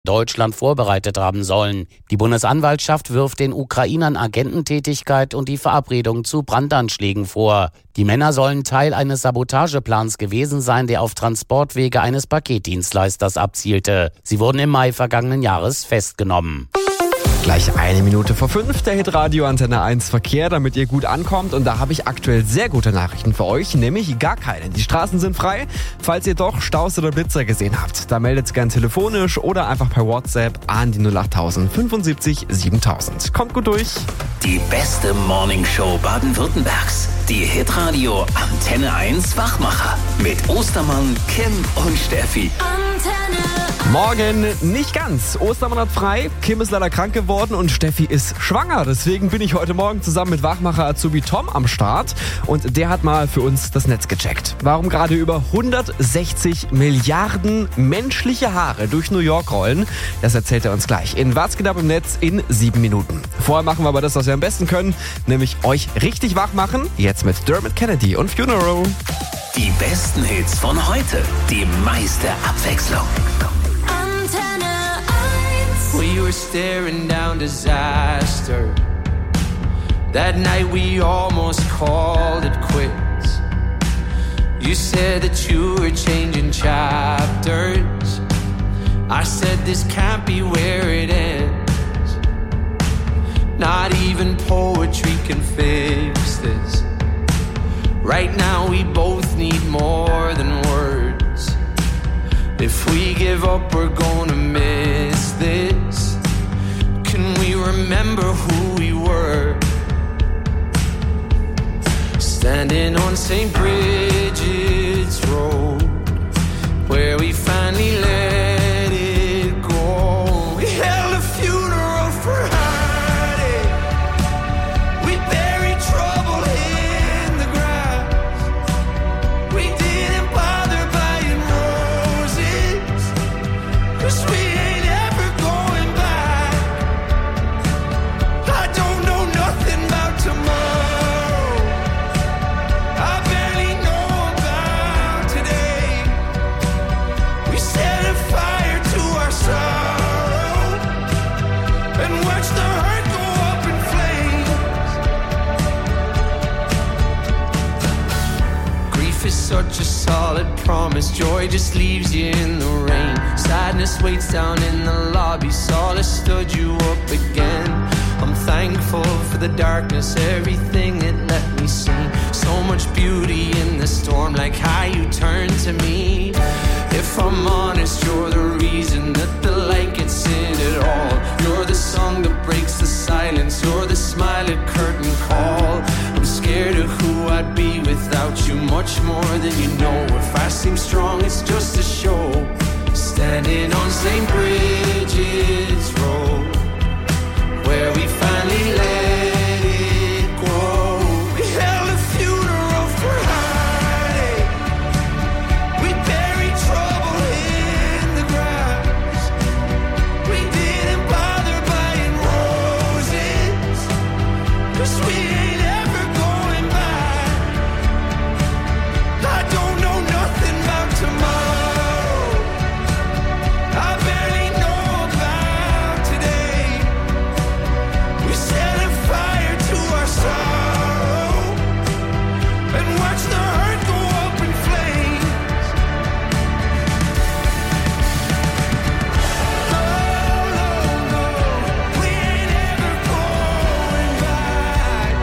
Deutschland vorbereitet haben sollen. Die Bundesanwaltschaft wirft den Ukrainern Agententätigkeit und die Verabredung zu Brandanschlägen vor. Die Männer sollen Teil eines Sabotageplans gewesen sein, der auf Transportwege eines Paketdienstleisters abzielte. Sie wurden im Mai vergangenen Jahres festgenommen. Gleich 1:05, der Hitradio Antenne 1 Verkehr, damit ihr gut ankommt. Und da habe ich aktuell sehr gute Nachrichten für euch, nämlich gar keine. Die Straßen sind frei. Falls ihr doch Staus oder Blitzer gesehen habt, da meldet's gern telefonisch oder einfach per WhatsApp an die 08000 75 7000. Kommt gut durch. Die beste Morningshow Baden-Württembergs. Die Hitradio Antenne 1 Wachmacher. Mit Ostermann, Kim und Steffi. Morgen nicht ganz. Ostermann hat frei, Kim ist leider krank geworden und Steffi ist schwanger. Deswegen bin ich heute Morgen zusammen mit Wachmacher Azubi Tom am Start und der hat mal für uns das Netz gecheckt. Warum gerade über 160 Milliarden menschliche Haare durch New York rollen, das erzählt er uns gleich. In Was geht ab im Netz in 7 Minuten. Vorher machen wir aber das, was wir am besten können, nämlich euch richtig wach machen. Jetzt mit Dermot Kennedy und Funeral. Die besten Hits von heute, die meiste Abwechslung. We were staring down disaster. That night we almost called it quits. You said that you were changing chapters. I said this can't be where it ends. Not even poetry can fix this. Right now we both need more than words. If we give up, we're gonna miss this. Can we remember who we were? Standing on St. Bridget's Road, where we finally let it go. We held a funeral for heartache. We buried trouble in the grass. We didn't bother buying roses, 'cause we ain't ever going back. I don't know nothing about tomorrow. I barely know about today. We set a fire to our sorrow and watch the hurt go up in flames. Grief is such a solid promise. Joy just leaves you in the rain. Sadness waits down in the lobby. Solace stood you up again. I'm thankful for the darkness, everything it let me see. So much beauty in the storm, like how you turn to me. If I'm honest, you're the reason that the light gets in it all. You're the song that breaks the silence. You're the smile at curtain call. I'm scared of who I'd be without you, much more than you know. If I seem strong, it's just a show. Standing on St. Bridget's Road, where we finally let it go. We held a funeral for heartache. We buried trouble in the grass. We didn't bother buying roses, 'cause we ain't ever going back. I don't know nothing about tomorrow. I barely know about today. We set a fire to our sorrow and watch the hurt go up in flames. Oh, no, no, we ain't ever going back.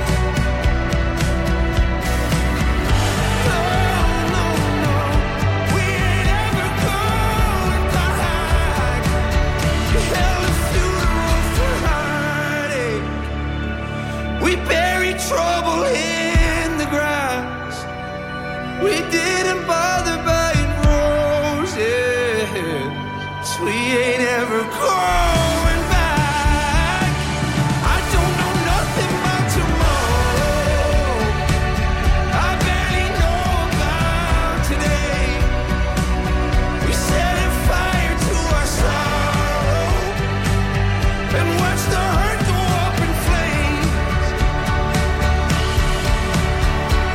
No, no, no, we ain't ever going back. We held a funeral for heartache. We buried trouble in the grass. We didn't bother buying roses. We ain't ever going back. I don't know nothing about tomorrow. I barely know about today. We set a fire to our sorrow and watch the hurt go up in flames.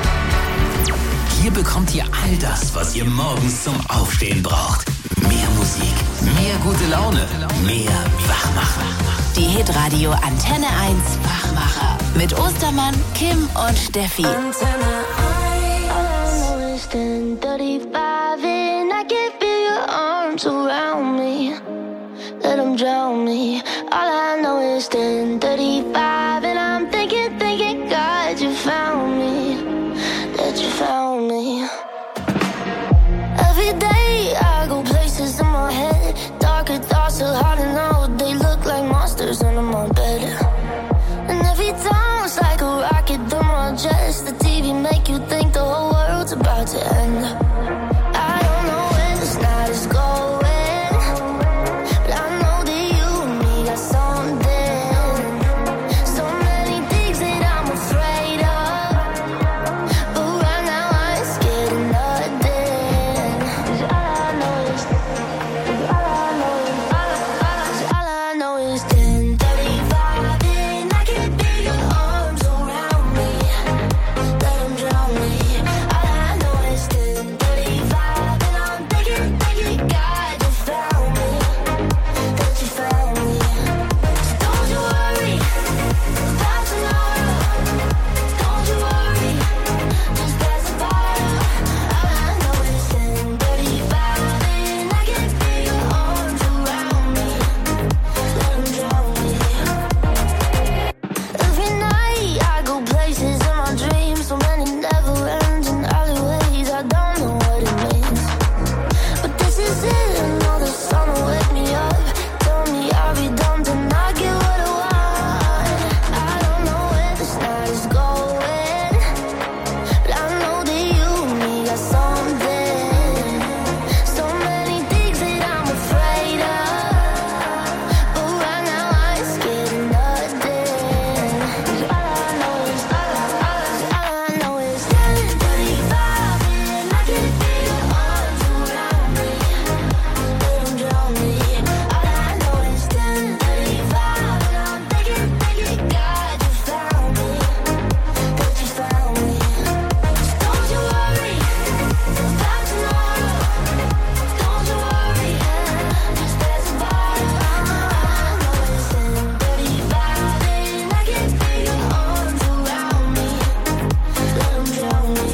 Hier bekommt ihr all das, was ihr morgens zum Aufstehen braucht. Mehr Musik Musik, mehr gute Laune, mehr Wachmacher. Die Hitradio Antenne 1 Wachmacher mit Ostermann, Kim und Steffi. Antenne 1. 35 and I can feel your arms around me. Let them drown me. All I know is 10:35 and I'm thinking, God, you found me. That you found me. Every day I go places in my head. Darker thoughts so hard to know. They look like monsters under my bed. And every time it's like a rocket through my chest. The TV make you think the whole world's about to end. I don't know where this night is going, but I know that you and me got something. So many things that I'm afraid of, but right now I ain't scared of nothing. 'Cause all I know is 10:35 and I can feel your arms around me. Let them drown me. All I know is 10:35 and I'm thinking, God, you found me. That you found me. So don't you worry about tomorrow. Don't you worry, just pass it by. All I know is 10:35 and I can feel your arms around me. Let them drown me. Every night I go places in my dreams, so many never-ending alleyways. I don't know what it means, but this is it. I know the sun will wake me up. Tell me I'll be dumb to not get what I want. I don't know where this night is going, but I know that you and me got something. So many things that I'm afraid of, but right now I ain't scared of nothing. 'Cause all I know is 10:35 and I can feel your arms around me. Let them drown me. All I know is 10:35 and I'm thinking, God, you found me. That you found me. So don't you worry about tomorrow. Don't you worry, just pass it by. All I know is 10:35 and I can feel your arms around me. Let them drown me.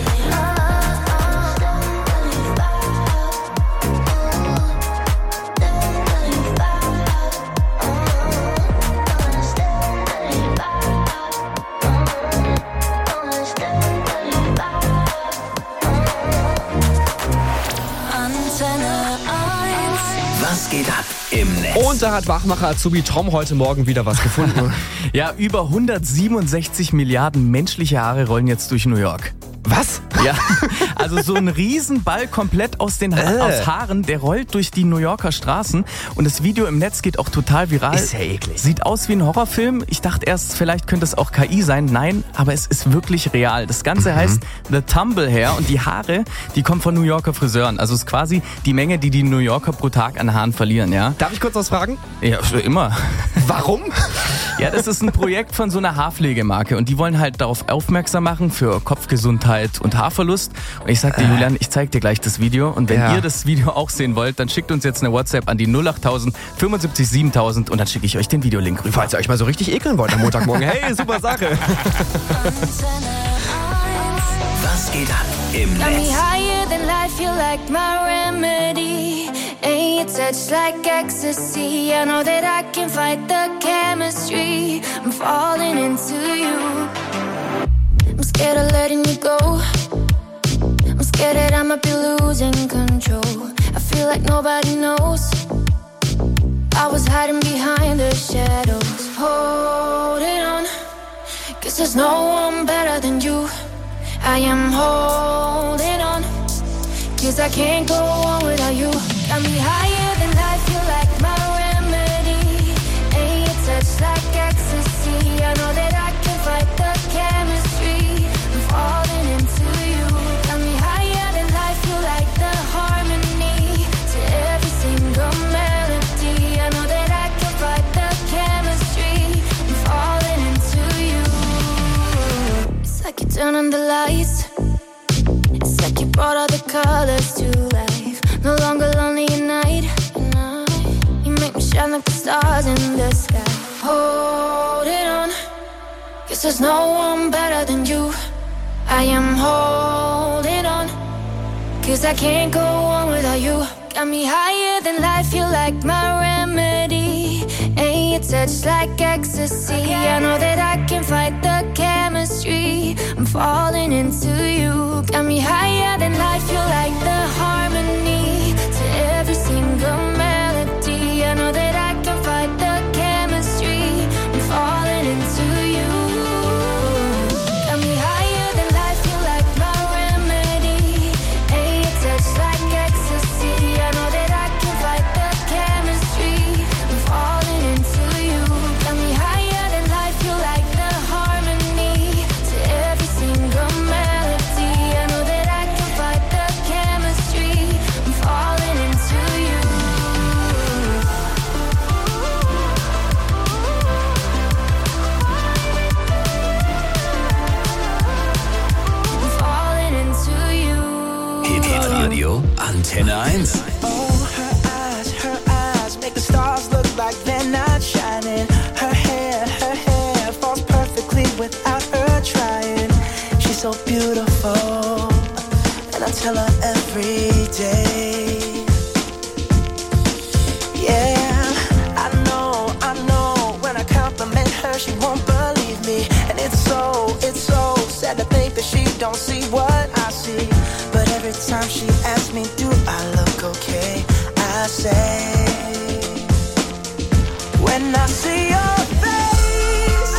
10:35. Antenne 1. Was geht ab im Netz? Und da hat Wachmacher Azubi Tom heute Morgen wieder was gefunden. Ja, über 167 Milliarden menschliche Haare rollen jetzt durch New York. Was? Ja, also so ein Riesenball komplett aus Haaren, der rollt durch die New Yorker Straßen und das Video im Netz geht auch total viral. Ist ja eklig. Sieht aus wie ein Horrorfilm. Ich dachte erst, vielleicht könnte es auch KI sein. Nein, aber es ist wirklich real. Das Ganze heißt The Tumble Hair und die Haare, die kommen von New Yorker Friseuren. Also es ist quasi die Menge, die die New Yorker pro Tag an Haaren verlieren, ja? Darf ich kurz was fragen? Ja, immer. Warum? Ja, das ist ein Projekt von so einer Haarpflegemarke und die wollen halt darauf aufmerksam machen für Kopfgesundheit und Haarverlust. Und ich sagte, Julian, ich zeig dir gleich das Video und wenn ihr das Video auch sehen wollt, dann schickt uns jetzt eine WhatsApp an die 08000 75 7000 und dann schicke ich euch den Videolink rüber. Falls ihr euch mal so richtig ekeln wollt am Montagmorgen. Hey, super Sache. Was geht ab im Got me Netz? higher than life, you like my remedy. And your touch like ecstasy. I know that I can fight the chemistry. I'm falling into you. I'm scared of letting you go. I'm scared that I might be losing control. I feel like nobody knows. I was hiding behind the shadows, holding on. 'Cause there's no one better than you. I am holding on. 'Cause I can't go on without you. Got me higher than life, you like my remedy. And your touch like ecstasy. I know that I can fight the chemistry. I'm falling into you. Got me higher than life, you like the harmony. To every single melody. I know that I can fight the chemistry. I'm falling into you. It's like you turn on the lights. It's like you brought all the colors to life. No longer lonely at night. stars in the sky. Holding on, guess there's no one better than you. I am holding on, 'cause I can't go on without you. Got me higher than life, you're like my remedy. Ain't your touch like ecstasy. I know that I can fight the chemistry. I'm falling into you. Got me higher than life, you're like the harmony to every single melody. I know that I can fight the chemistry. I'm falling into you. Got me higher than life, you're like my remedy. Ain't your touch like ecstasy. I know that I can fight the chemistry. I'm falling into you. Got me higher than life, you're like the harmony to every single melody. I know that I can fight the chemistry. I'm falling into you. I'm falling into you. Hitradio Antenne 1. Her eyes make the stars look like they're not shining. Her hair falls perfectly without her trying. She's so beautiful, and I tell her every day. Yeah, I know, when I compliment her, she won't believe me. And it's so sad to think that she don't see what I see. But every time she asks me, do I look okay? I say, when I see your face,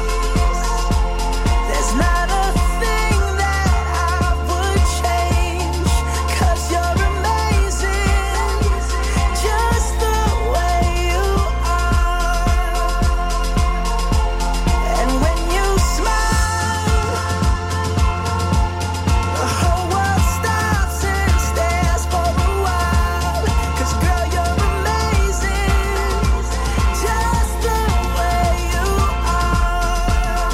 there's not a thing that I would change. 'Cause you're amazing, just the way you are. And when you smile, the whole world stops and stares for a while. 'Cause girl, you're amazing, just the way you are.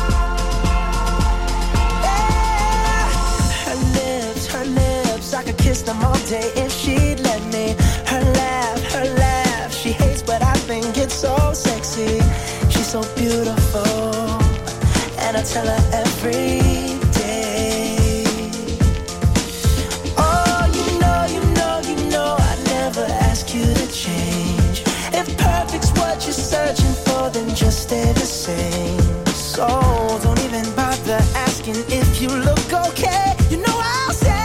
Yeah. Her lips, I could kiss them all day if she'd let me. Her laugh, she hates but I think it's so sexy. She's so beautiful, and I tell her every day. Oh, you know, I never ask you to change. If perfect's what you're searching for, then just stay the same. So don't even bother asking if you look okay. You know I'll say,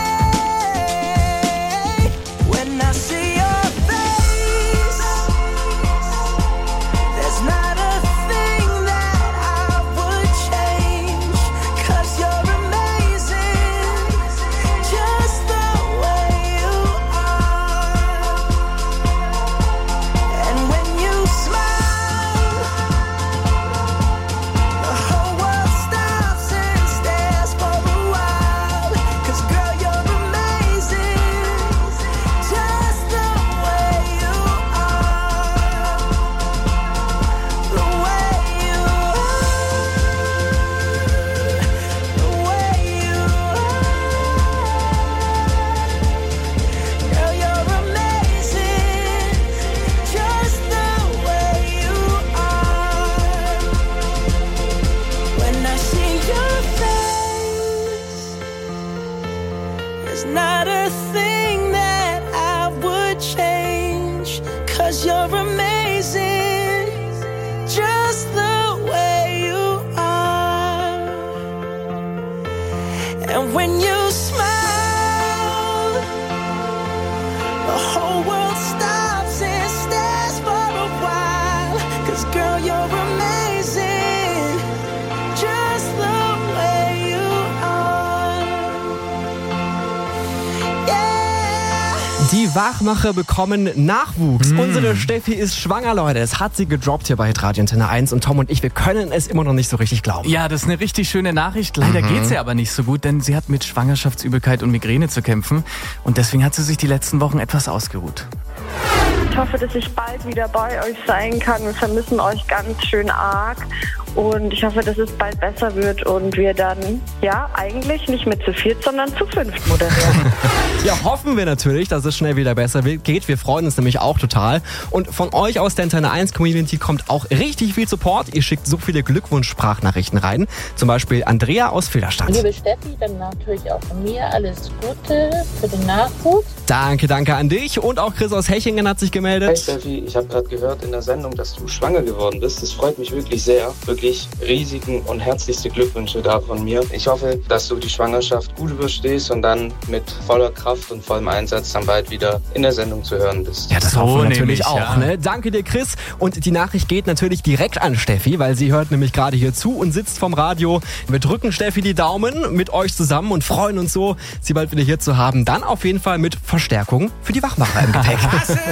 when I see your face, there's not a thing that I would change. 'Cause you're amazing, just the way you are. And when you smile, the whole world stops and stares for a while. 'Cause girl, you're amazing, just the way you are. The way you are. The way you are. Girl, you're amazing, just the way you are. When I see your face, there's not a thing that I would change. 'Cause you're amazing, just the way you are. And when you smile, the whole world stops and stares for a while. 'Cause girl, you're amazing, just the way you are. Yeah. Die Wachmacher bekommen Nachwuchs. Unsere Steffi ist schwanger, Leute. Es hat sie gedroppt hier bei Hitradio Antenne 1 und Tom und ich, wir können es immer noch nicht so richtig glauben. Ja, das ist eine richtig schöne Nachricht. Leider geht's ihr aber nicht so gut, denn sie hat mit Schwangerschaftsübelkeit und Migräne zu kämpfen. Und deswegen hat sie sich die letzten Wochen etwas ausgeruht. Ich hoffe, dass ich bald wieder bei euch sein kann. Wir vermissen euch ganz schön arg. Und ich hoffe, dass es bald besser wird und wir dann, eigentlich nicht mehr zu viert, sondern zu fünft moderieren. Ja, hoffen wir natürlich, dass es schnell wieder besser geht. Wir freuen uns nämlich auch total. Und von euch aus der Antenne 1 Community kommt auch richtig viel Support. Ihr schickt so viele Glückwunsch-Sprachnachrichten rein. Zum Beispiel Andrea aus Filderstadt. Liebe Steffi, dann natürlich auch von mir alles Gute für den Nachwuchs. Danke an dich. Und auch Chris aus Hechingen hat sich gemeldet. Hey Steffi, ich habe gerade gehört in der Sendung, dass du schwanger geworden bist. Das freut mich wirklich sehr. Wirklich riesigen und herzlichste Glückwünsche da von mir. Ich hoffe, dass du die Schwangerschaft gut überstehst und dann mit voller Kraft und vollem Einsatz dann bald wieder in der Sendung zu hören bist. Ja, das hoffen wir natürlich auch. Ne? Danke dir, Chris. Und die Nachricht geht natürlich direkt an Steffi, weil sie hört nämlich gerade hier zu und sitzt vom Radio. Wir drücken Steffi die Daumen mit euch zusammen und freuen uns so, sie bald wieder hier zu haben. Dann auf jeden Fall mit Verstärkung für die Wachmacher im Gepäck.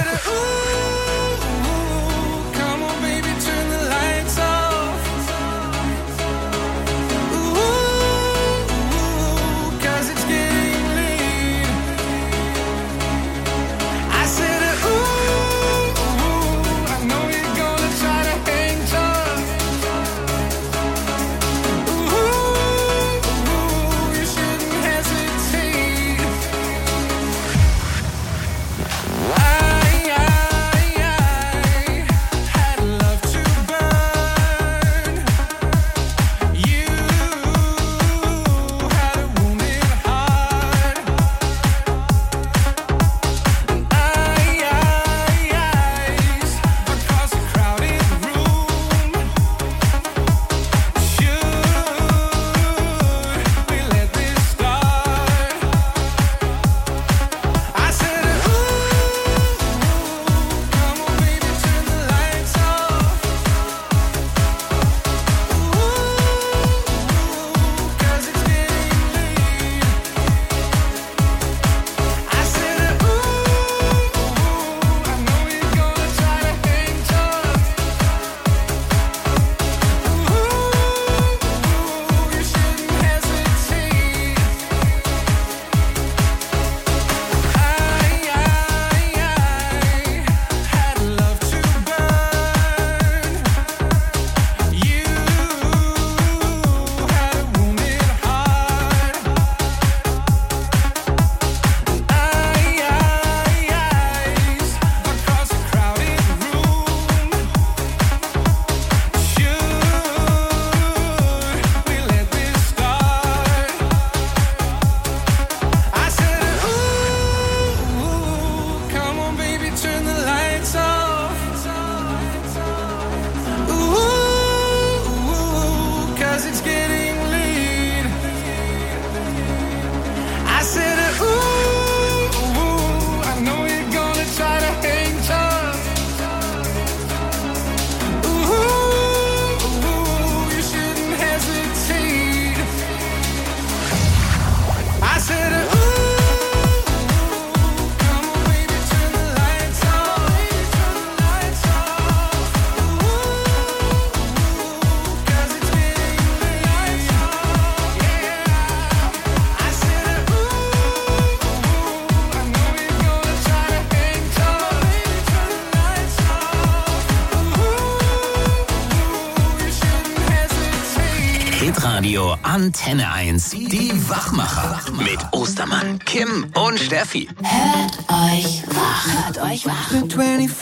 Hitradio Antenne 1. Die Wachmacher. Mit Ostermann, Kim und Steffi. Hört euch wach. Hört euch wach. 24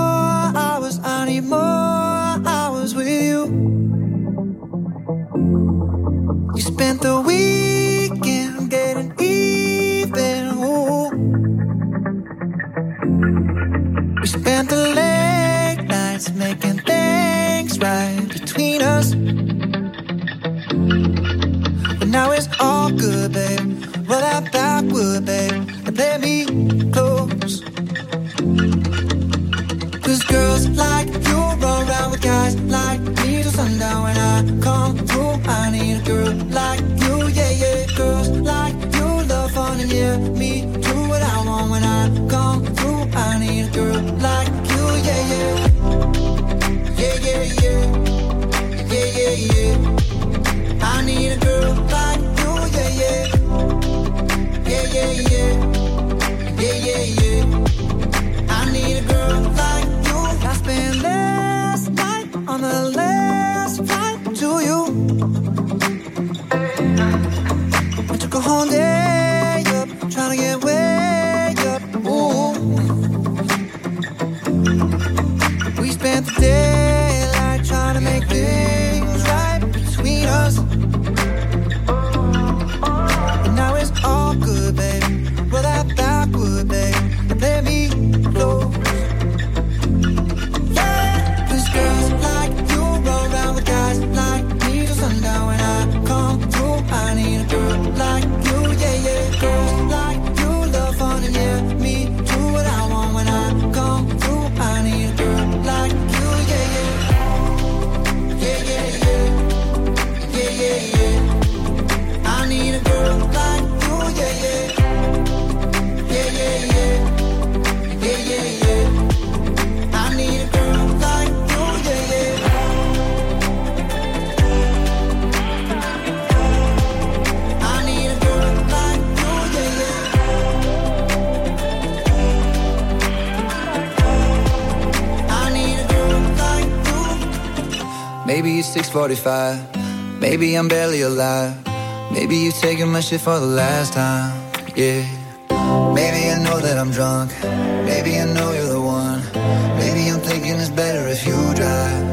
hours, I need more hours with you. You spent the weekend getting even. Ooh. We spent the late nights making things right between us. But now it's all good, babe. Roll that backward, babe, and let me close. 'Cause girls like you run around with guys like me till sundown. When I come through, I need a girl like you, yeah, yeah. Girls like you love fun and yeah, me do what I want. When I come through, I need a girl like you, yeah, yeah. Yeah, yeah, yeah. Yeah, yeah, yeah. I need a girl like you, yeah, yeah. Yeah, yeah, yeah. Yeah, yeah, yeah. I need Maybe it's 6:45. Maybe I'm barely alive. Maybe you're taking my shit for the last time. Yeah. Maybe I know that I'm drunk. Maybe I know you're the one. Maybe I'm thinking it's better if you drive.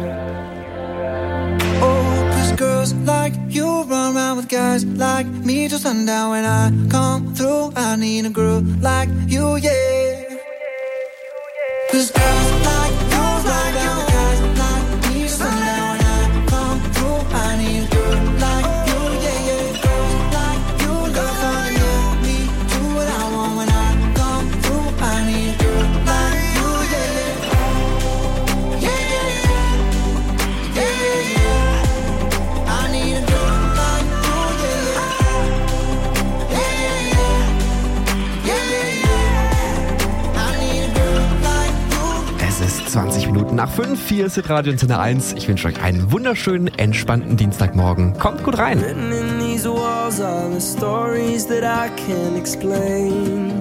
Oh, 'cause girls like you run around with guys like me till sundown. When I come through, I need a girl like you, yeah. 'Cause girls like you run around with guys like me till sundown. When I come through, I need a girl like you, yeah, yeah. Girls like you love fun, yeah. Me do what I want when I come through. I need a girl like you, yeah, yeah. Yeah, yeah, yeah. Yeah, yeah, yeah. I need a girl like you, yeah, yeah. Yeah, yeah, yeah. Yeah, yeah, yeah. I need a girl like you. Es ist 20 Minuten nach 5. Hier ist Radio Antenne 1. Ich wünsche euch einen wunderschönen, entspannten Dienstagmorgen. Kommt gut rein. Written in these walls are the stories that I can't explain.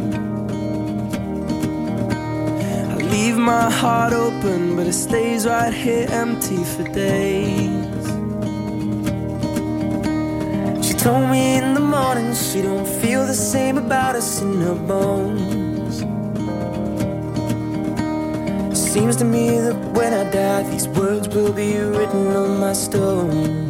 I leave my heart open, but it stays right here empty for days. She told me in the morning she don't feel the same about us in her bones. Seems to me that when I die, these words will be written on my stone.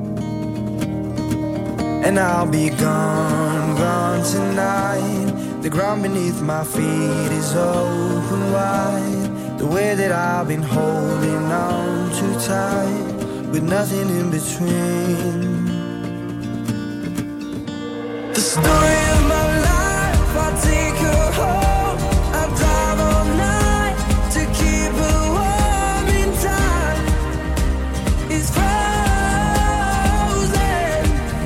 And I'll be gone, gone tonight. The ground beneath my feet is open wide. The way that I've been holding on too tight, with nothing in between. The story of my life, I take her home. I drive all night to keep her warm in time. It's frozen.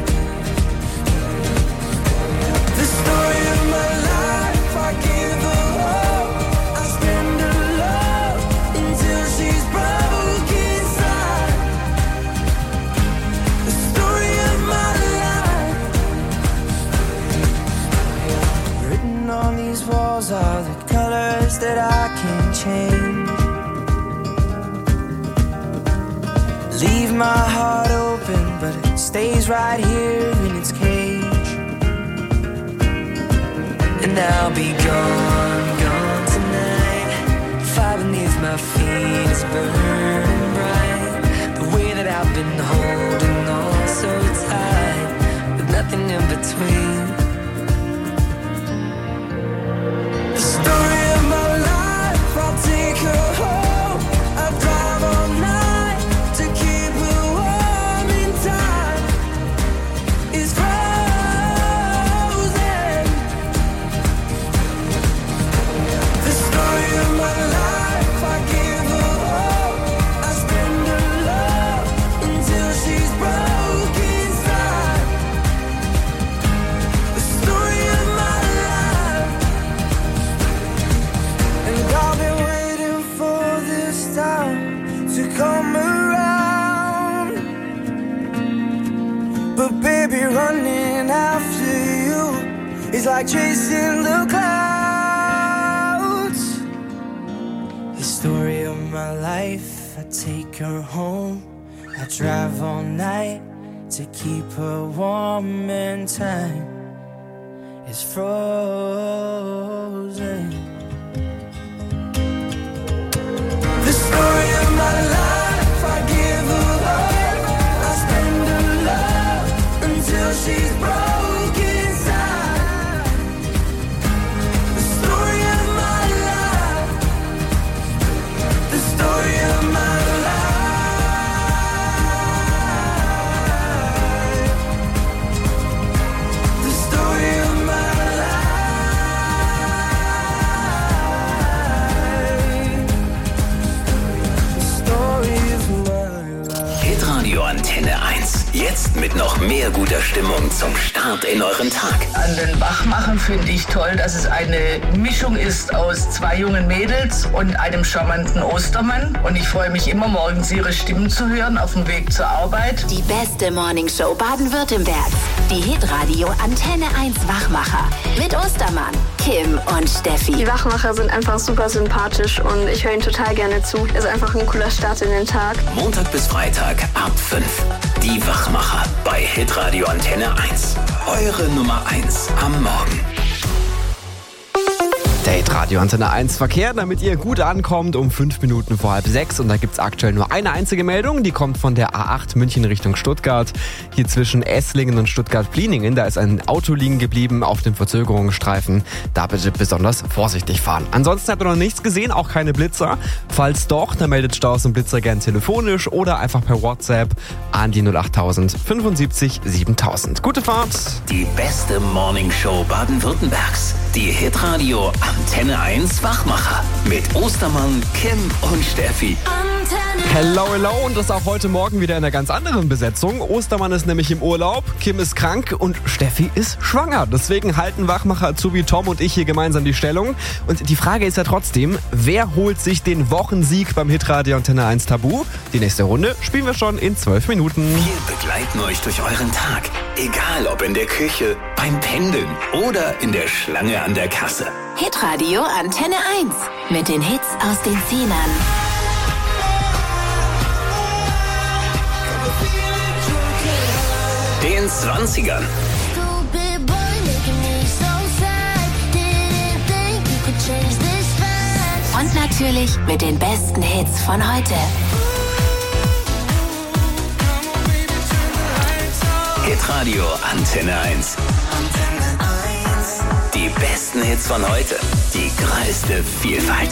The story of my life, I give her hope. I spend her love until she's broke inside. The story of my life. Written on these walls are the colors that I can't change. Leave my heart open, but it stays right here in its cage. And I'll be gone, gone tonight. Fire beneath my feet is burning bright. The way that I've been holding on so tight, with nothing in between. The story of my life, I'll take her home. I drive all night to keep her warm in time. It's frozen. The story of my life, I give her hope. I spend her love until she's broke inside. The story of my life. And I've been waiting for this time to come around. But baby, running after you is like chasing the clouds. The story of my life, I take her home. I drive all night to keep her warm and time is frozen. The story of my life, I give her love. I spend her love until she's broke inside. The story of my life. The story of my life. The story of my life. The story of my life. Hitradio Antenne 1. Jetzt mit noch mehr guter Stimmung zum Start in euren Tag. An den Wachmachern finde ich toll, dass es eine Mischung ist aus zwei jungen Mädels und einem charmanten Ostermann. Und ich freue mich immer, morgens ihre Stimmen zu hören auf dem Weg zur Arbeit. Die beste Morningshow Baden-Württembergs. Die Hitradio Antenne 1 Wachmacher mit Ostermann. Kim und Steffi. Die Wachmacher sind einfach super sympathisch und ich höre ihnen total gerne zu. Ist einfach ein cooler Start in den Tag. Montag bis Freitag ab 5. Die Wachmacher bei Hitradio Antenne 1. Eure Nummer 1 am Morgen. Date Radio Antenne 1 Verkehr, damit ihr gut ankommt um 5 Minuten vor 5:30. Und da gibt's aktuell nur eine einzige Meldung, die kommt von der A8 München Richtung Stuttgart. Hier zwischen Esslingen und Stuttgart-Pliningen, da ist ein Auto liegen geblieben auf dem Verzögerungsstreifen. Da bitte besonders vorsichtig fahren. Ansonsten habt ihr noch nichts gesehen, auch keine Blitzer. Falls doch, dann meldet Staus und Blitzer gern telefonisch oder einfach per WhatsApp an die 08000 75 7000. Gute Fahrt! Die beste Morningshow Baden-Württembergs. Die Hitradio Antenne 1 Wachmacher mit Ostermann, Kim und Steffi. Hello, hello, und das auch heute Morgen wieder in einer ganz anderen Besetzung. Ostermann ist nämlich im Urlaub, Kim ist krank und Steffi ist schwanger. Deswegen halten Wachmacher Azubi Tom und ich hier gemeinsam die Stellung. Und die Frage ist ja trotzdem, wer holt sich den Wochensieg beim Hitradio Antenne 1 Tabu? Die nächste Runde spielen wir schon in 12 Minuten. Wir begleiten euch durch euren Tag. Egal ob in der Küche, beim Pendeln oder in der Schlange an der Kasse. Hitradio Antenne 1 mit den Hits aus den 10ern. Den 20ern. Und natürlich mit den besten Hits von heute. Hitradio Antenne 1. Die besten Hits von heute. Die größte Vielfalt.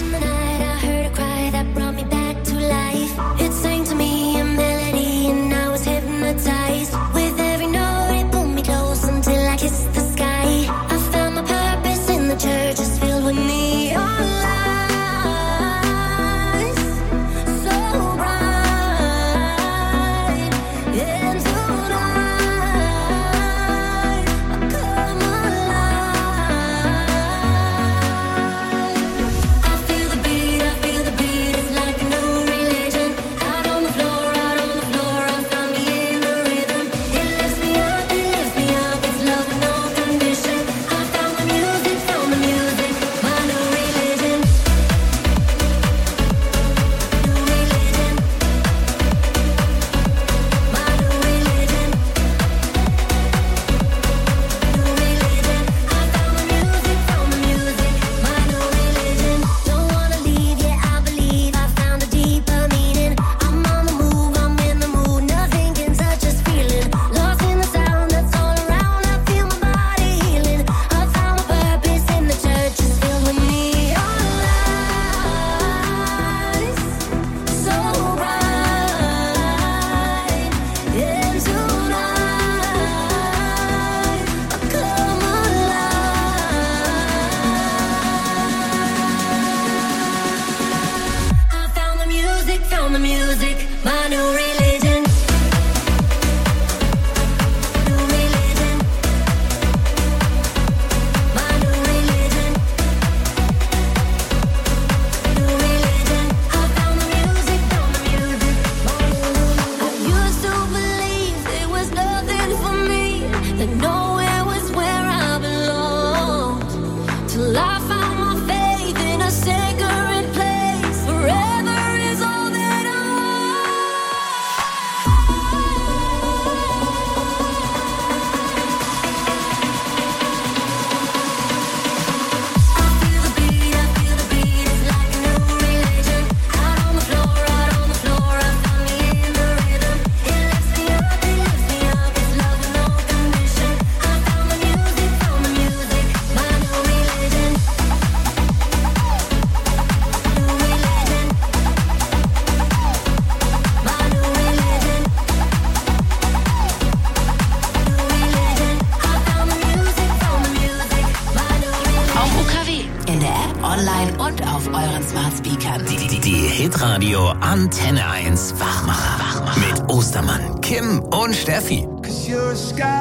Hitradio Antenne 1 Wachmacher. Mit Ostermann, Kim und Steffi. Cause you're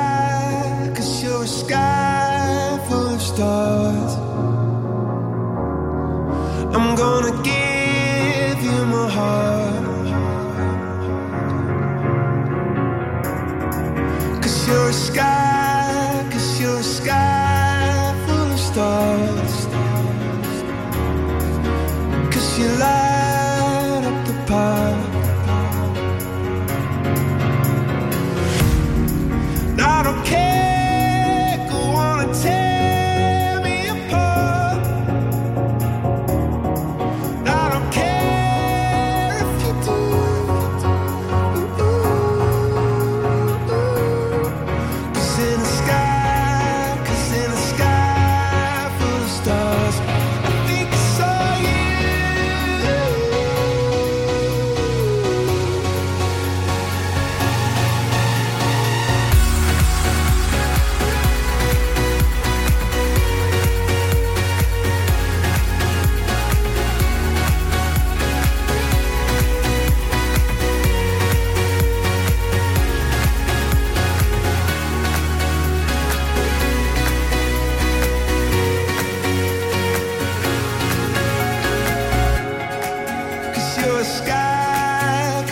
a sky full of stars. I'm gonna give you my heart. Cause you're a sky full of stars.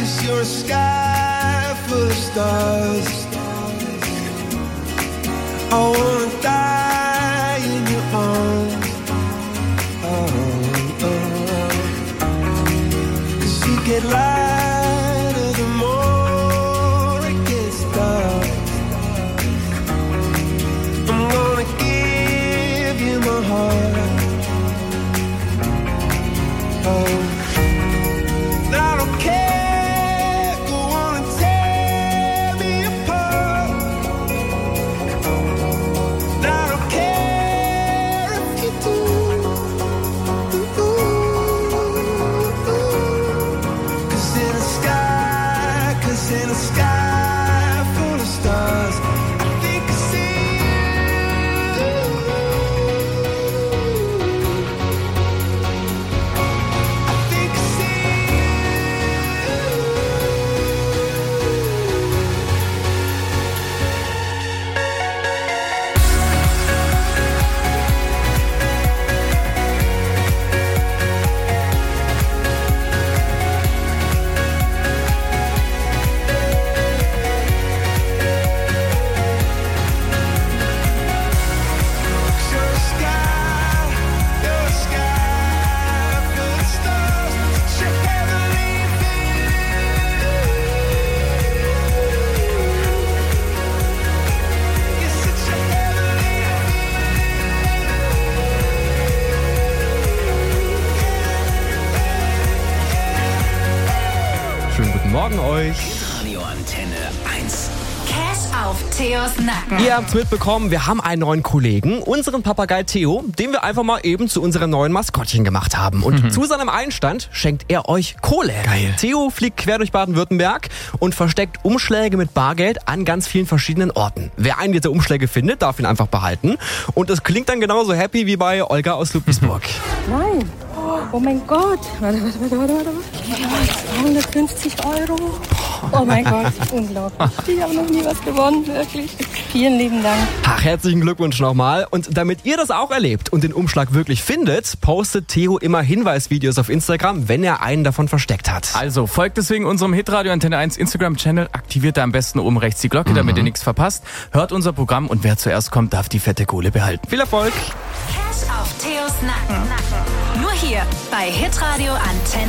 'cause you're a sky full of stars. I wanna die in your arms. Cause you get lighter the more it gets dark. I'm gonna give you my heart. I don't care, go on and tear me apart. I don't care if you do. Cause in a sky full of stars, I think I see you. I think I see Schönen guten Morgen euch. Radio Antenne 1. Cash auf Theos Nacken. Ihr habt's mitbekommen, wir haben einen neuen Kollegen, unseren Papagei Theo, den wir einfach mal eben zu unserem neuen Maskottchen gemacht haben. Und zu seinem Einstand schenkt er euch Kohle. Geil. Theo fliegt quer durch Baden-Württemberg und versteckt Umschläge mit Bargeld an ganz vielen verschiedenen Orten. Wer einen dieser Umschläge findet, darf ihn einfach behalten. Und es klingt dann genauso happy wie bei Olga aus Ludwigsburg. Nein. Oh mein Gott. Warte. 250 €. Oh mein Gott, unglaublich. Ich habe noch nie was gewonnen, wirklich. Vielen lieben Dank. Ach, herzlichen Glückwunsch nochmal. Und damit ihr das auch erlebt und den Umschlag wirklich findet, postet Theo immer Hinweisvideos auf Instagram, wenn er einen davon versteckt hat. Also folgt deswegen unserem Hitradio Antenne 1 Instagram-Channel, aktiviert da am besten oben rechts die Glocke, damit ihr nichts verpasst. Hört unser Programm und wer zuerst kommt, darf die fette Kohle behalten. Viel Erfolg! Cash auf Theos Nacken. Nur hier bei Hitradio Antenne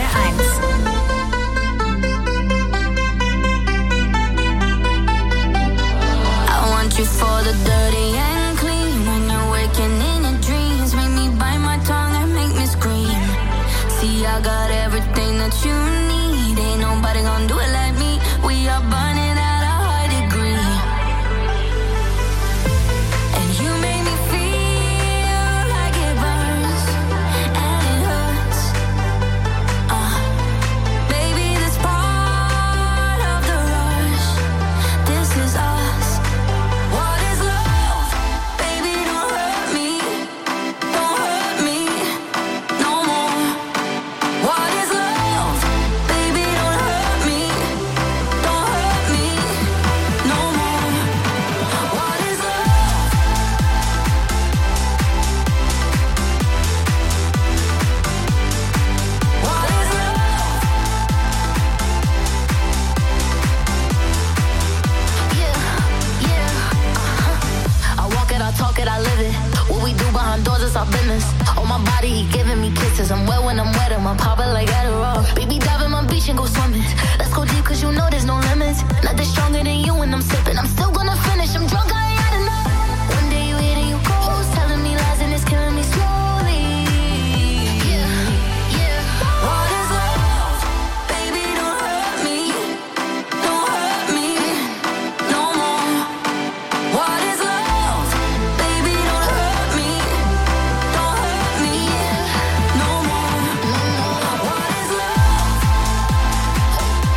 1. I want you for the dirty and clean. When you're waking in your dreams, make me bite my tongue and make me scream. See, I got everything that you need. Ain't nobody gonna do it like me. We are burning at a high degree. And you make me feel like it burns and it hurts. Baby, this part of the rush. This is us. What is love? Baby, don't hurt me. Don't hurt me no more. What is love? Baby, don't hurt me. Don't hurt me no more. What is love? What is love? Yeah. I walk it, I talk it, I live it. What we do behind doors is our business. On my body, he giving me kisses. I'm wet when I'm wet, I'm popping like Adderall. Baby, dive in my beach and go swimming. Let's go deep, cause you know there's no limits. Nothing stronger than you when I'm sipping. I'm still gonna finish, I'm drunk, I ain't had enough. One day you hit and you ghost, telling me lies and it's killing me slowly. Yeah. What is love? Baby, don't hurt me. Don't hurt me no more. What is love? Baby, don't hurt me. Don't hurt me no more. What is love?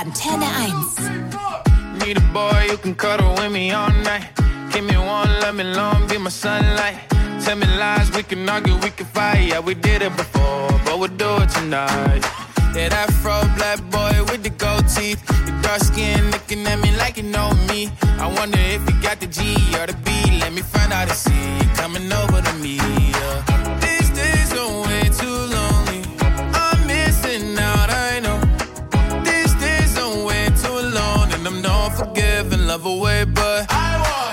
Antenne 1. Need a boy who can cuddle with me all night. Give me one, let me long, be my sunlight. Tell me lies, we can argue, we can fight. Yeah, we did it before, but we'll do it tonight. Yeah, that fro black boy with the gold teeth. Your dark skin looking at me like you know me. I wonder if you got the G or the B. Let me find out and see you coming over to me. Yeah. These days are way too lonely. I'm missing out, I know. These days are way too alone. And I'm not forgiving, love away, but I want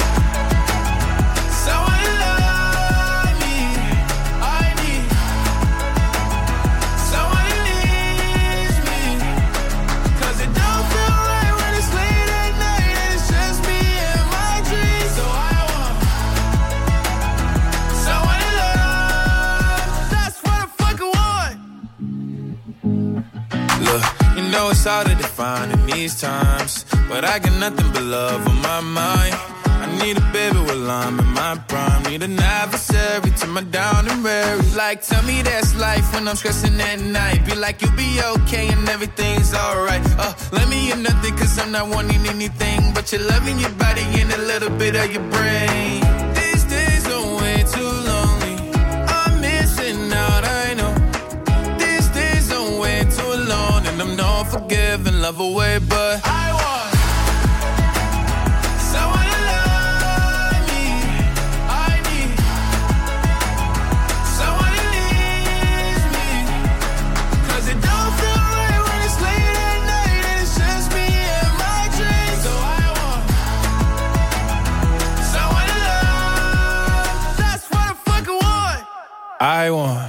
someone to love me. I need someone who needs me. 'Cause it don't feel right when it's late at night and it's just me and my dreams. So I want someone to love. That's what I fucking want. Look, you know it's hard to define in these times, but I got nothing but love on my mind. I need a baby while I'm in my prime. Need an adversary to my down and weary. Like, tell me that's life when I'm stressing at night. Be like, you'll be okay and everything's alright. Let me in nothing 'cause I'm not wanting anything but your love in your body and a little bit of your brain. These days are way too lonely. I'm missing out, I know. These days are way too alone. And I'm not forgiving, love away, but I want someone to love me. I need someone who needs me. 'Cause it don't feel right when it's late at night and it's just me and my dreams. So I want someone to love. That's what I fucking want. I want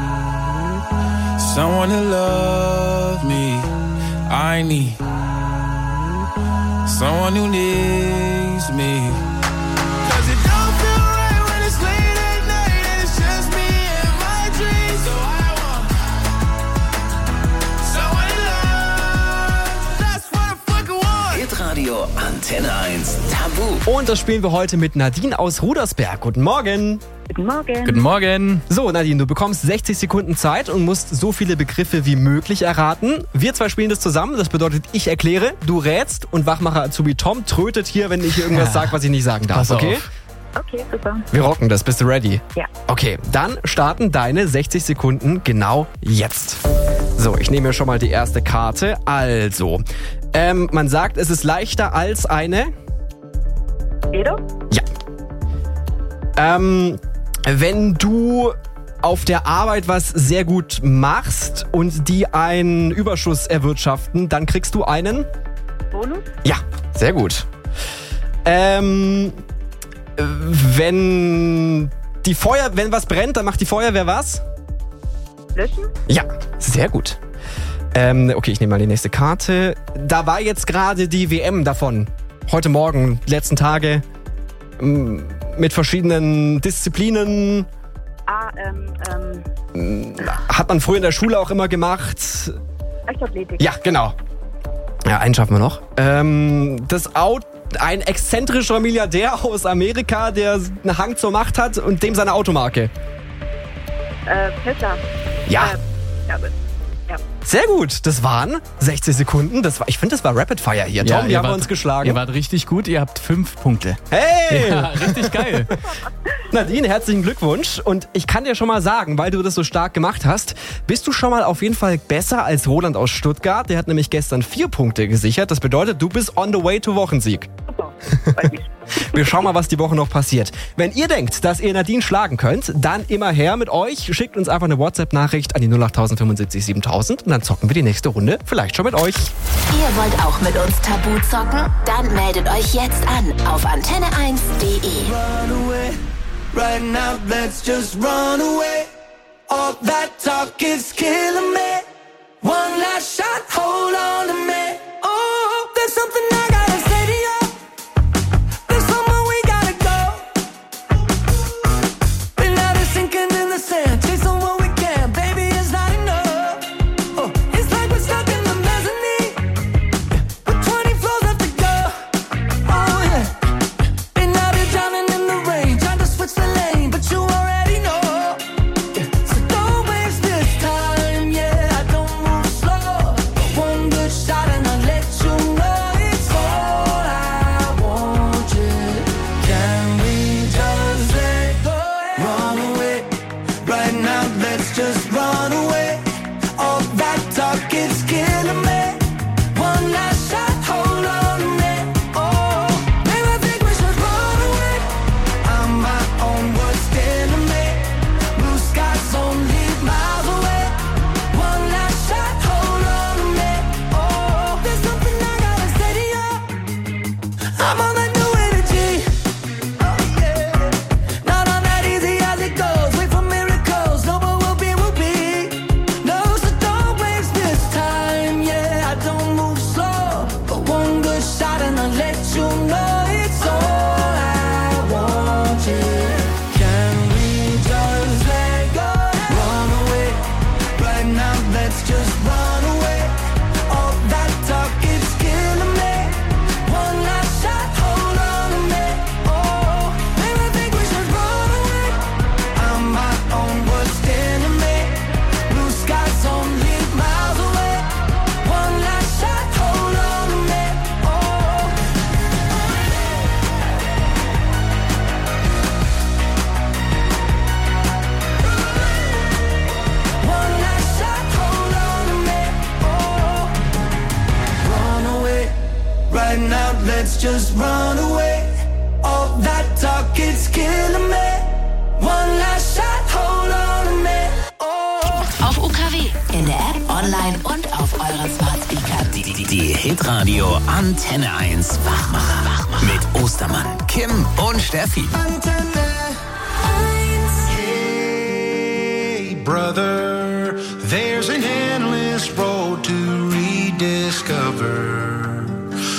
someone to love me. I need someone who needs me. 'Cause it don't feel right when it's late at night and it's just me and my dreams. So I want someone to love. That's what I fucking want. Hitradio Antenne 1 Tabu. Und das spielen wir heute mit Nadine aus Rudersberg. Guten Morgen. Guten Morgen. Guten Morgen. So, Nadine, du bekommst 60 Sekunden Zeit und musst so viele Begriffe wie möglich erraten. Wir zwei spielen das zusammen. Das bedeutet, ich erkläre, du rätst und Wachmacher Azubi Tom trötet hier, wenn ich irgendwas sage, was ich nicht sagen darf. Pass auf. Okay? Okay, super. Wir rocken das. Bist du ready? Ja. Okay, dann starten deine 60 Sekunden genau jetzt. So, ich nehme mir schon mal die erste Karte. Also, man sagt, es ist leichter als eine... Edo? Ja. Wenn du auf der Arbeit was sehr gut machst und die einen Überschuss erwirtschaften, dann kriegst du einen... Bonus? Ja, sehr gut. Wenn was brennt, dann macht die Feuerwehr was? Löschen? Ja, sehr gut. Okay, ich nehme mal die nächste Karte. Da war jetzt gerade die WM davon. Heute Morgen, die letzten Tage. Mit verschiedenen Disziplinen. Hat man früher in der Schule auch immer gemacht. Leichtathletik. Ja, genau. Ja, einen schaffen wir noch. Ein exzentrischer Milliardär aus Amerika, der einen Hang zur Macht hat und dem seine Automarke. Tesla. Ja. Ja. Sehr gut, das waren 60 Sekunden. Ich finde, das war Rapid Fire hier. Ja, Tom, wir haben uns geschlagen. Ihr wart richtig gut, ihr habt 5 Punkte. Hey! Ja, richtig geil. Nadine, herzlichen Glückwunsch. Und ich kann dir schon mal sagen, weil du das so stark gemacht hast, bist du schon mal auf jeden Fall besser als Roland aus Stuttgart. Der hat nämlich gestern 4 Punkte gesichert. Das bedeutet, du bist on the way to Wochensieg. Wir schauen mal, was die Woche noch passiert. Wenn ihr denkt, dass ihr Nadine schlagen könnt, dann immer her mit euch. Schickt uns einfach eine WhatsApp-Nachricht an die 08075 7000 und dann zocken wir die nächste Runde vielleicht schon mit euch. Ihr wollt auch mit uns Tabu zocken? Dann meldet euch jetzt an auf antenne1.de. Run away, right now let's just run away. All that talk is killing me. One last shot, hold on to me. Oh, there's something I gotta say to you. There's somewhere we gotta go. Been out here sinking in the sand, chasing what we can, baby, it's not enough. Oh, it's like we're stuck in the mezzanine, with 20 floors left to go. Oh yeah, been out here drowning in the rain, trying to switch the lane, but you already know. So don't waste this time, yeah, I don't move slow. One good shot. right now, let's just run away. All that talk, it's killing me. One last shot, hold on to me. Auf UKW, in der App, online und auf euren Smart Speaker. Die Hitradio Antenne 1 Wachmacher. Mit Ostermann, Kim und Steffi. Antenne 1. Hey, brother, there's an endless road to rediscover.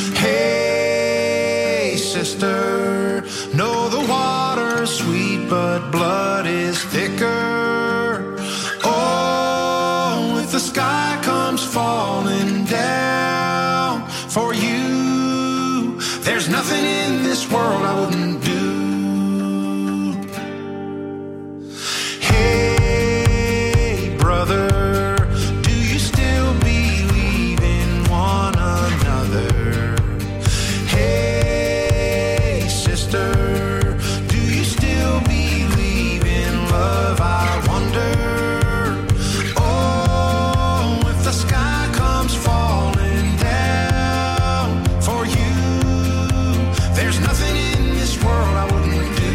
Hey, sister, know the water's sweet, but blood is thicker. Oh, if the sky comes falling down for you, there's nothing in this world I wouldn't do. Hey, brother, do you still believe in one another? Hey, sister, do you still believe in love? I wonder. Oh, if the sky comes falling down for you, there's nothing in this world I wouldn't do.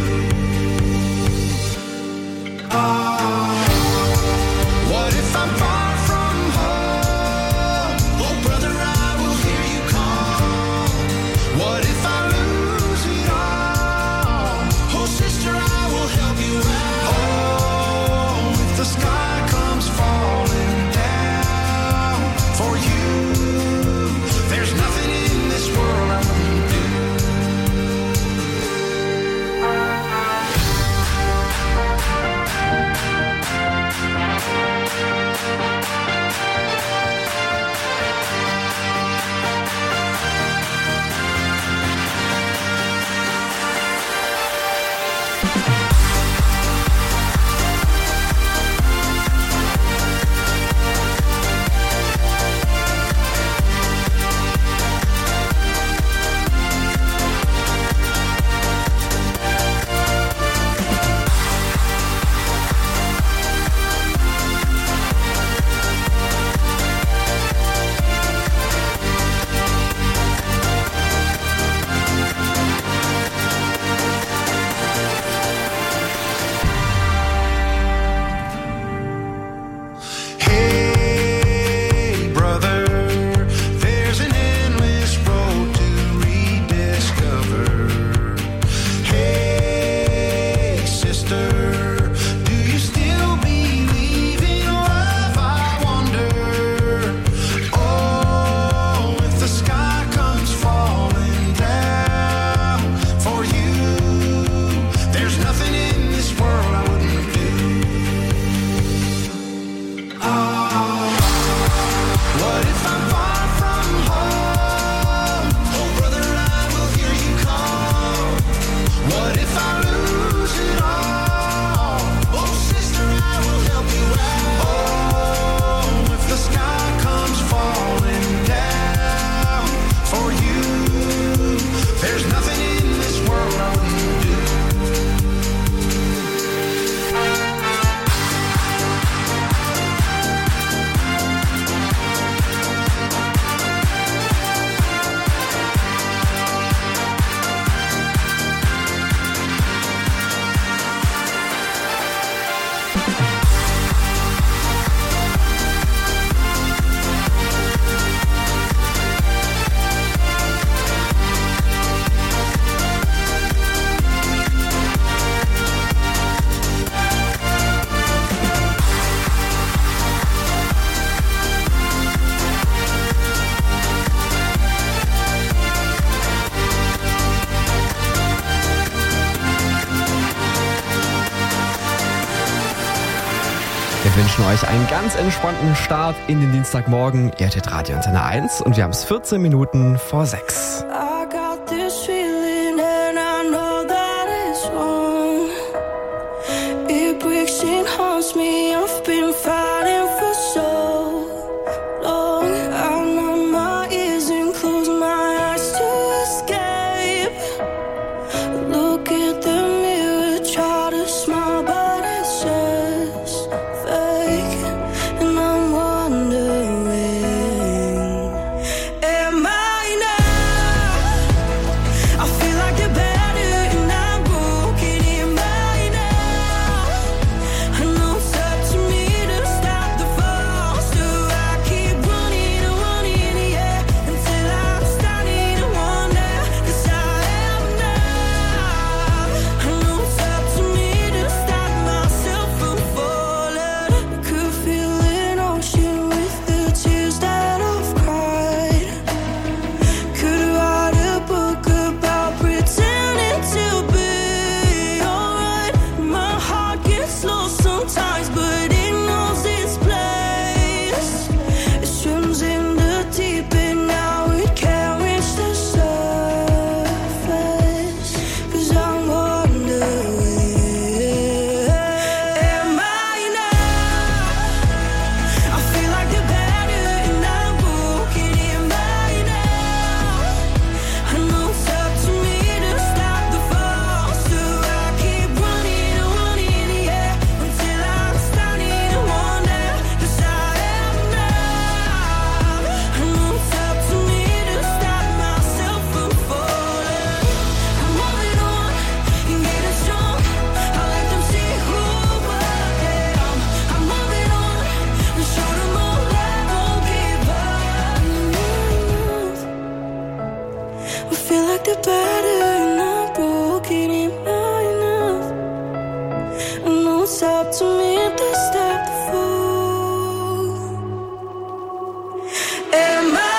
What if I'm far from home? Oh, brother, I will hear you call. What if I lose it all? Oh, sister, I will help you out. Oh, if the sky comes falling down for you, there's nothing in this world I wouldn't do. Hey, brother, there's an endless road to rediscover. Hey, sister, do you still believe in love? I wonder. Oh, if the sky comes falling down for you, there's nothing in this world I wouldn't do. What if I'm far from home? Oh, brother, I will hear you call. What if I lose it all? Oh, sister, I will help you out. Oh, if the sky comes falling down for you, there's nothing in this world I wouldn't do. Wir wünschen euch einen ganz entspannten Start in den Dienstagmorgen. Ihr hört Radio Antenne 1 und wir haben es 14 Minuten vor 6. I got this feeling and I know that it's wrong. It breaks and haunts me. I've been fighting for so long. I numb my ears and close my eyes to escape. Look at the mirror, try to smile, but it's just fake. And I'm wondering, am I now feel like the battery not broken enough. And no, it's up to me to stop the fall. Am I?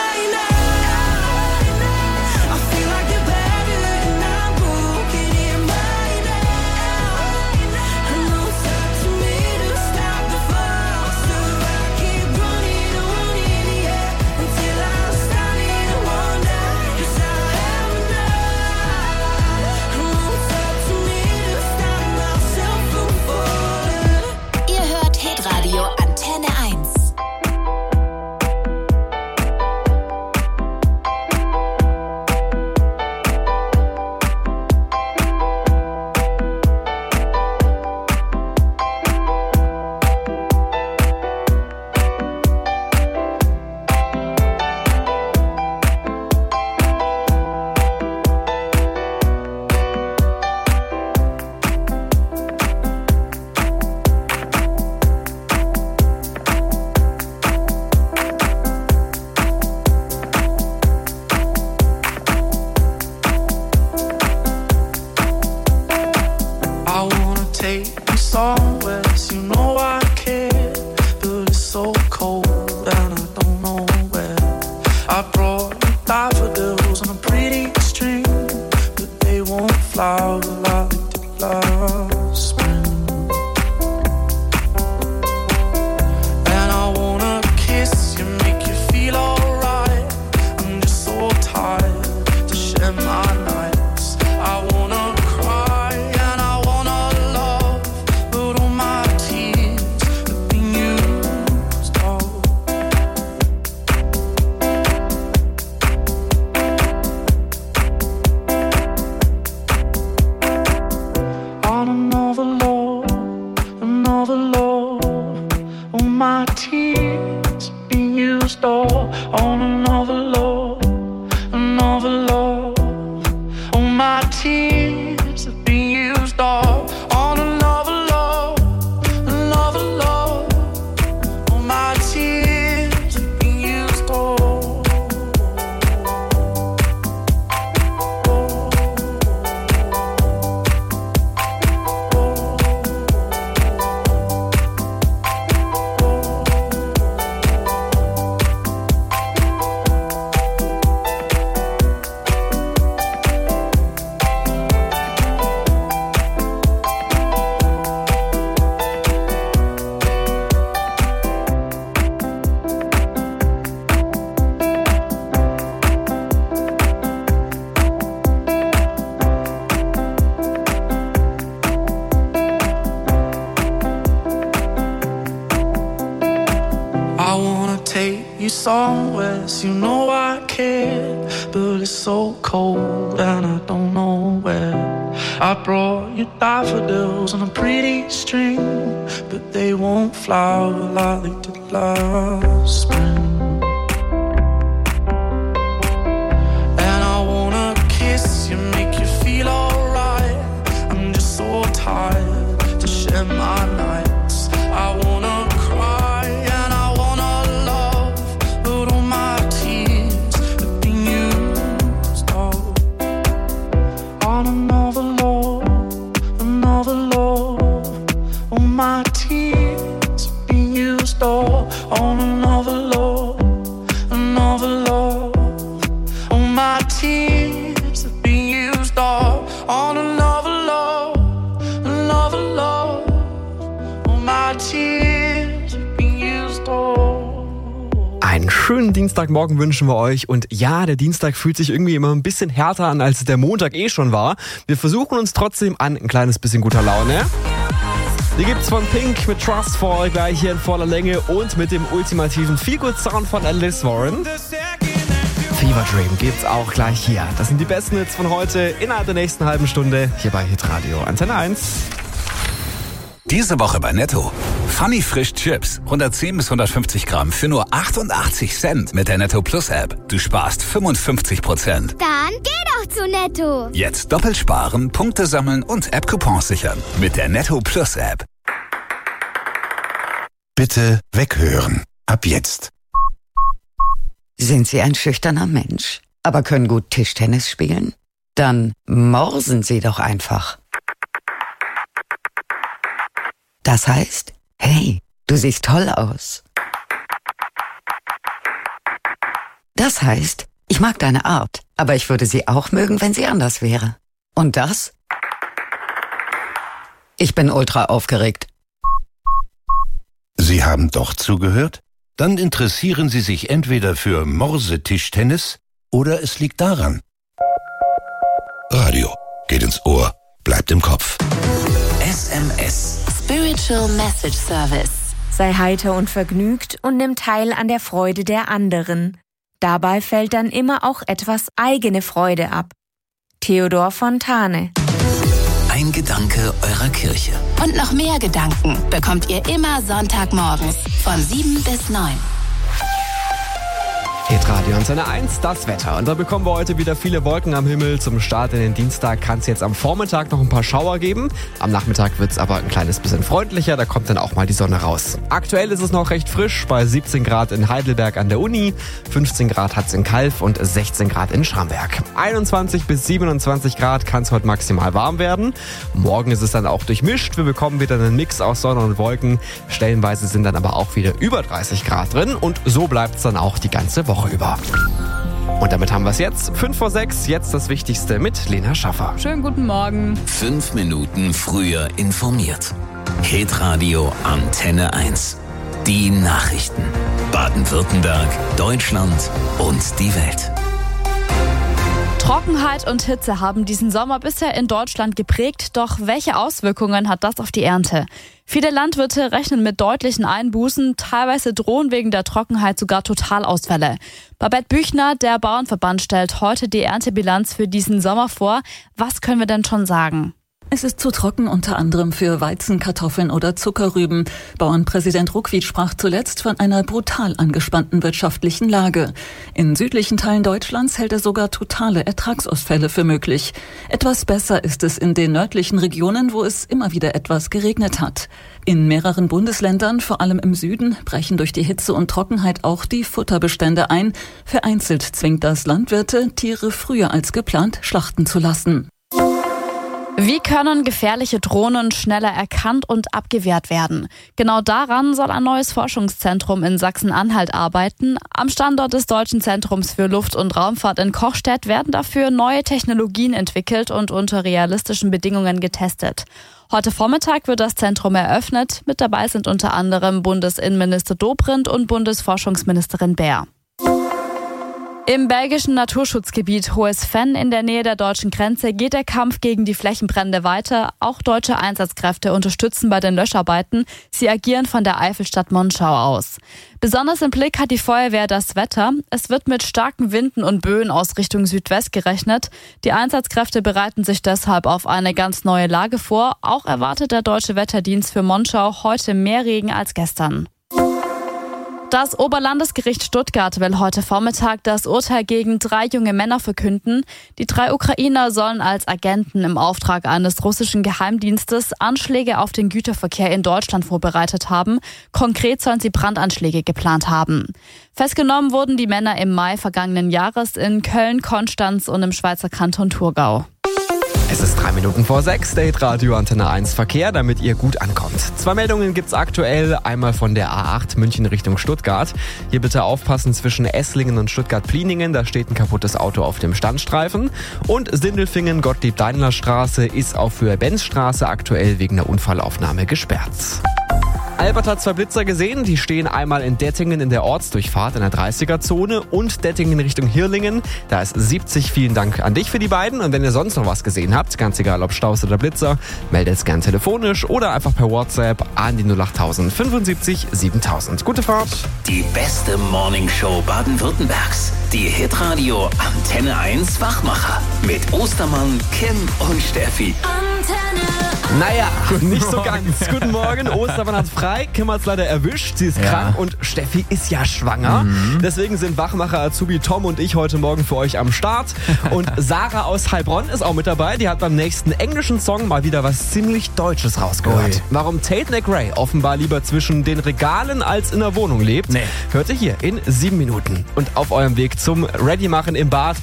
Somewhere, so you know I care, but it's so cold and I don't know where. I brought you daffodils on a pretty string, but they won't flower like they did last spring. And I wanna kiss you, make you feel alright. I'm just so tired to share my nights. I wanna cry and I wanna love, but all my tears have been used up on another love, another love. All my tears have been used up on another love, another love. All my tears have been used up on another love, another love. All my tears have been used up. Einen schönen Dienstagmorgen wünschen wir euch. Und ja, der Dienstag fühlt sich irgendwie immer ein bisschen härter an, als der Montag schon war. Wir versuchen uns trotzdem an ein kleines bisschen guter Laune. Die gibt's von Pink mit Trust Fall gleich hier in voller Länge und mit dem ultimativen Feel-Good-Sound von Alice Warren. Fever Dream gibt's auch gleich hier. Das sind die besten Hits von heute innerhalb der nächsten halben Stunde hier bei Hitradio Antenne 1. Diese Woche bei Netto. Funny Frisch Chips. 110 bis 150 Gramm für nur 88 Cent mit der Netto Plus App. Du sparst 55%. Dann geh doch zu Netto. Jetzt doppelt sparen, Punkte sammeln und App-Coupons sichern. Mit der Netto Plus App. Bitte weghören. Ab jetzt. Sind Sie ein schüchterner Mensch? aber können gut Tischtennis spielen? Dann morsen Sie doch einfach. Das heißt, hey, du siehst toll aus. Das heißt, ich mag deine Art, aber ich würde sie auch mögen, wenn sie anders wäre. Und das? Ich bin ultra aufgeregt. Sie haben doch zugehört? Dann interessieren Sie sich entweder für Morsetischtennis oder es liegt daran. Radio geht ins Ohr, bleibt im Kopf. SMS. Spiritual Message Service. Sei heiter und vergnügt und nimm teil an der Freude der anderen. Dabei fällt dann immer auch etwas eigene Freude ab. Theodor Fontane. Ein Gedanke eurer Kirche. Und noch mehr Gedanken bekommt ihr immer Sonntagmorgens von 7 bis 9. Hitradio Antenne 1, das Wetter. Und da bekommen wir heute wieder viele Wolken am Himmel. Zum Start in den Dienstag kann es jetzt am Vormittag noch ein paar Schauer geben. Am Nachmittag wird es aber ein kleines bisschen freundlicher. Da kommt dann auch mal die Sonne raus. Aktuell ist es noch recht frisch, bei 17 Grad in Heidelberg an der Uni, 15 Grad hat es in Calw und 16 Grad in Schramberg. 21 bis 27 Grad kann es heute maximal warm werden. Morgen ist es dann auch durchmischt. Wir bekommen wieder einen Mix aus Sonne und Wolken. Stellenweise sind dann aber auch wieder über 30 Grad drin. Und so bleibt es dann auch die ganze Woche über. Und damit haben wir es jetzt. 5:06, jetzt das Wichtigste mit Lena Schaffer. Schönen guten Morgen. 5 Minuten früher informiert. Hitradio Antenne 1. Die Nachrichten. Baden-Württemberg, Deutschland und die Welt. Trockenheit und Hitze haben diesen Sommer bisher in Deutschland geprägt, doch welche Auswirkungen hat das auf die Ernte? Viele Landwirte rechnen mit deutlichen Einbußen, teilweise drohen wegen der Trockenheit sogar Totalausfälle. Babette Büchner, der Bauernverband, stellt heute die Erntebilanz für diesen Sommer vor. Was können wir denn schon sagen? Es ist zu trocken, unter anderem für Weizen, Kartoffeln oder Zuckerrüben. Bauernpräsident Ruckwied sprach zuletzt von einer brutal angespannten wirtschaftlichen Lage. In südlichen Teilen Deutschlands hält er sogar totale Ertragsausfälle für möglich. Etwas besser ist es in den nördlichen Regionen, wo es immer wieder etwas geregnet hat. In mehreren Bundesländern, vor allem im Süden, brechen durch die Hitze und Trockenheit auch die Futterbestände ein. Vereinzelt zwingt das Landwirte, Tiere früher als geplant schlachten zu lassen. Wie können gefährliche Drohnen schneller erkannt und abgewehrt werden? Genau daran soll ein neues Forschungszentrum in Sachsen-Anhalt arbeiten. Am Standort des Deutschen Zentrums für Luft- und Raumfahrt in Kochstedt werden dafür neue Technologien entwickelt und unter realistischen Bedingungen getestet. Heute Vormittag wird das Zentrum eröffnet. Mit dabei sind unter anderem Bundesinnenminister Dobrindt und Bundesforschungsministerin Baer. Im belgischen Naturschutzgebiet Hohes Venn in der Nähe der deutschen Grenze geht der Kampf gegen die Flächenbrände weiter. Auch deutsche Einsatzkräfte unterstützen bei den Löscharbeiten. Sie agieren von der Eifelstadt Monschau aus. Besonders im Blick hat die Feuerwehr das Wetter. Es wird mit starken Winden und Böen aus Richtung Südwest gerechnet. Die Einsatzkräfte bereiten sich deshalb auf eine ganz neue Lage vor. Auch erwartet der Deutsche Wetterdienst für Monschau heute mehr Regen als gestern. Das Oberlandesgericht Stuttgart will heute Vormittag das Urteil gegen 3 junge Männer verkünden. Die 3 Ukrainer sollen als Agenten im Auftrag eines russischen Geheimdienstes Anschläge auf den Güterverkehr in Deutschland vorbereitet haben. Konkret sollen sie Brandanschläge geplant haben. Festgenommen wurden die Männer im Mai vergangenen Jahres in Köln, Konstanz und im Schweizer Kanton Thurgau. Es ist 3 Minuten vor 6, der Hitradio Antenne 1 Verkehr, damit ihr gut ankommt. 2 Meldungen gibt's aktuell, einmal von der A8 München Richtung Stuttgart. Hier bitte aufpassen zwischen Esslingen und Stuttgart-Pliningen, da steht ein kaputtes Auto auf dem Standstreifen. Und Sindelfingen Gottlieb-Daimler-Straße ist auf Höhe-Benz-Straße aktuell wegen der Unfallaufnahme gesperrt. Albert hat 2 Blitzer gesehen, die stehen einmal in Dettingen in der Ortsdurchfahrt in der 30er-Zone und Dettingen Richtung Hirlingen. Da ist 70. Vielen Dank an dich für die beiden. Und wenn ihr sonst noch was gesehen habt, ganz egal ob Staus oder Blitzer, meldet es gern telefonisch oder einfach per WhatsApp an die 08000 75 7000. Gute Fahrt! Die beste Morningshow Baden-Württembergs. Die Hitradio Antenne 1 Wachmacher. Mit Ostermann, Kim und Steffi. Naja, nicht so ganz. Guten Morgen, Ostermann hat frei, Kim hat's leider erwischt, sie ist krank und Steffi ist ja schwanger. Deswegen sind Wachmacher Azubi Tom und ich heute Morgen für euch am Start. Und Sarah aus Heilbronn ist auch mit dabei, die hat beim nächsten englischen Song mal wieder was ziemlich Deutsches rausgehört. Warum Tate McRae offenbar lieber zwischen den Regalen als in der Wohnung lebt, hört ihr hier in 7 Minuten. Und auf eurem Weg zum Ready-Machen im Bad